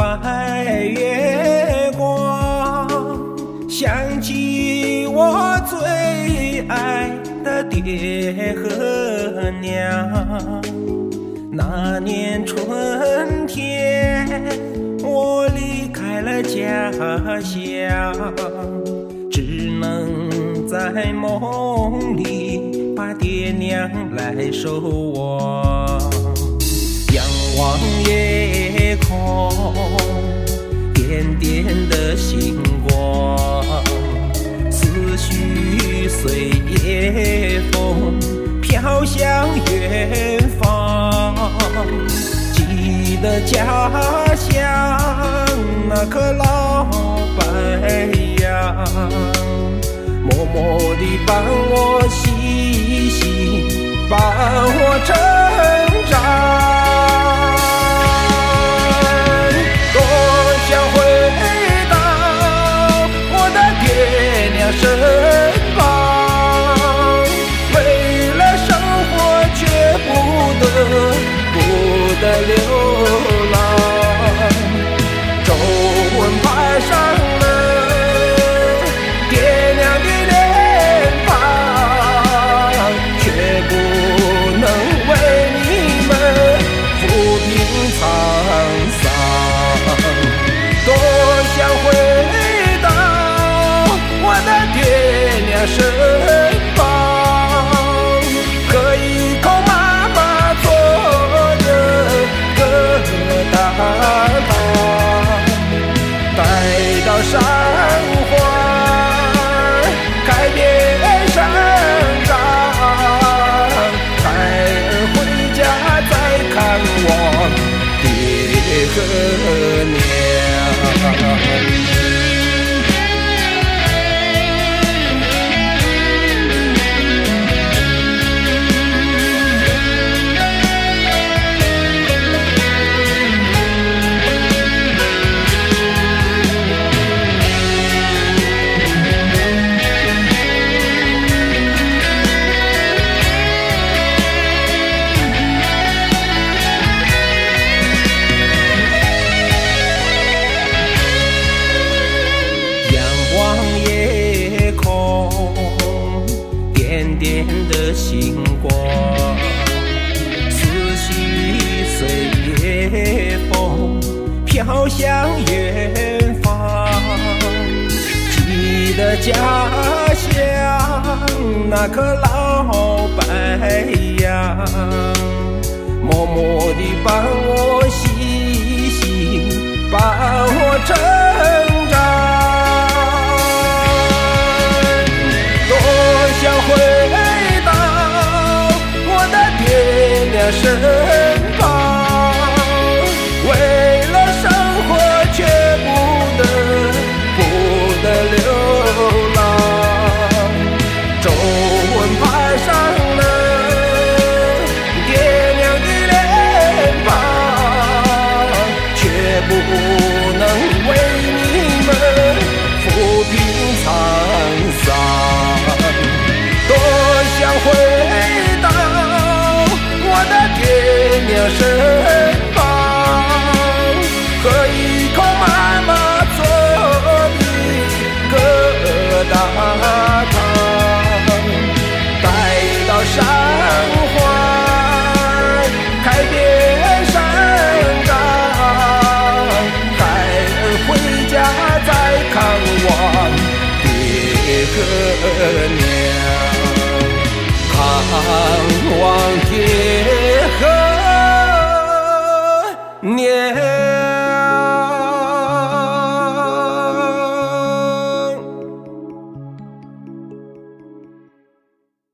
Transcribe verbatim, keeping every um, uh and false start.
月光，想起我最爱的爹和娘。那年春天，我离开了家乡，只能在梦里把爹娘来守望。仰望夜空，点点的星光，思绪随夜风飘向远方。记得家乡那棵老白杨，默默地伴我细细伴我成长。多想回到我的爹娘身旁，为了生活却不得不得流浪。皱纹爬上了爹娘的脸庞，却不能为你们抚平沧桑。多想回到我的爹娘身旁，喝一口妈妈做的疙瘩汤，待到山花开遍生长，孩儿回家再看望爹和娘。点点的星光，思绪随夜风飘向远方。记得家乡那棵老白杨，默默地伴我细细伴我成长。想回到我的爹娘身旁，为了生活却不得不得流浪。皱纹爬上了爹娘的脸庞，却不能为你们抚平沧桑。多想回到我的爹娘身旁，喝一口妈妈做的疙瘩汤，待到山花开遍生长，孩儿回家再看望爹和娘。